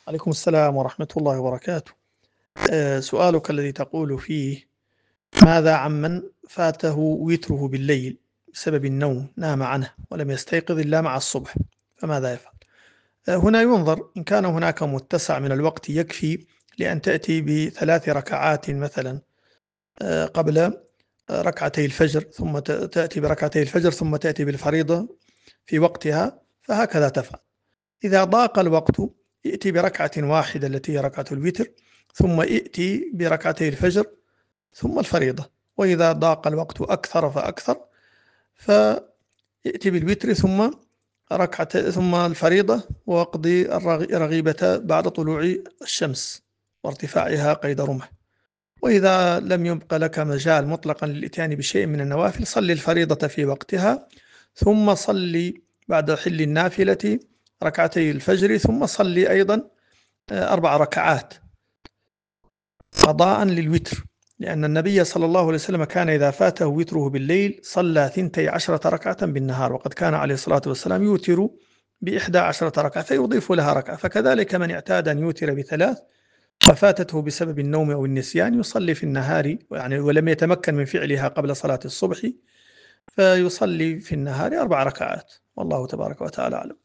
عليكم السلام ورحمة الله وبركاته. سؤالك الذي تقول فيه: ماذا عمن فاته وتره بالليل بسبب النوم، نام عنه ولم يستيقظ إلا مع الصبح، فماذا يفعل؟ هنا ينظر، إن كان هناك متسع من الوقت يكفي لأن تأتي ب3 ركعات مثلا قبل ركعتي الفجر، ثم تأتي بركعتي الفجر، ثم تأتي بالفريضة في وقتها، فهكذا تفعل. إذا ضاق الوقت ائتي بركعة واحدة التي هي ركعة الوتر، ثم ائتي بركعتي الفجر ثم الفريضة. وإذا ضاق الوقت أكثر فأكثر، فائتي بالوتر ثم الفريضة، واقضي الرغيبة بعد طلوع الشمس وارتفاعها قيد رمح. وإذا لم يبق لك مجال مطلقا للإتيان بشيء من النوافل، صلي الفريضة في وقتها، ثم صلي بعد حل النافلة ركعتي الفجر، ثم صلي أيضا 4 ركعات قضاء للوتر، لأن النبي صلى الله عليه وسلم كان إذا فاته وتره بالليل صلى 12 ركعة بالنهار، وقد كان عليه الصلاة والسلام يوتر ب11 ركعة فيضيف لها ركعة. فكذلك من اعتاد أن يوتر ب3 ففاتته بسبب النوم أو النسيان، يصلي في النهار يعني ولم يتمكن من فعلها قبل صلاة الصبح، فيصلي في النهار 4 ركعات، والله تبارك وتعالى أعلم.